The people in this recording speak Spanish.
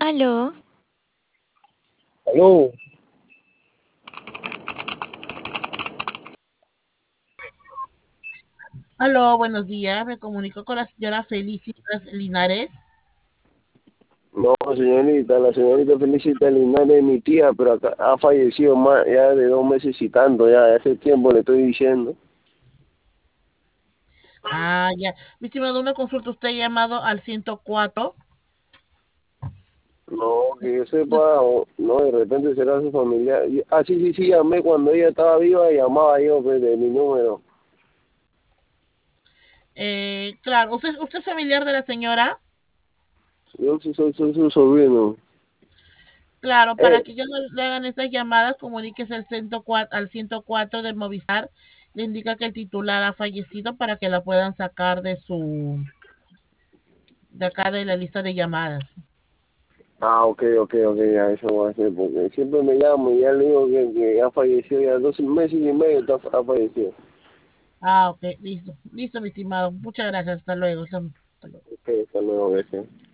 Aló, Aló, Aló, buenos días. Me comunico con la señora Felicitas Linares. no, señorita, la señorita Felicita Linares es mi tía, pero ha fallecido más ya de 2 meses y tanto, ya hace tiempo le estoy diciendo. Ah, ya. Mi estimado, una consulta. Usted ha llamado al 104. No, que yo sepa, no, de repente será su familiar. Sí, sí, sí, llamé cuando ella estaba viva, llamaba yo pues, de mi número. Claro, ¿usted es familiar de la señora? Yo sí soy su sobrino. Claro, para Eh, que ya no le hagan estas llamadas, comuníquese al 104 de Movistar. Le indica que el titular ha fallecido para que la puedan sacar de acá de la lista de llamadas. ok, ok, ok, ya eso voy a hacer, porque siempre me llamo y ya le digo que ya falleció, ya 2 meses y medio ha fallecido. Ah, ok, listo. Listo, mi estimado. Muchas gracias. Hasta luego. Hasta luego. Ok, hasta luego, gracias.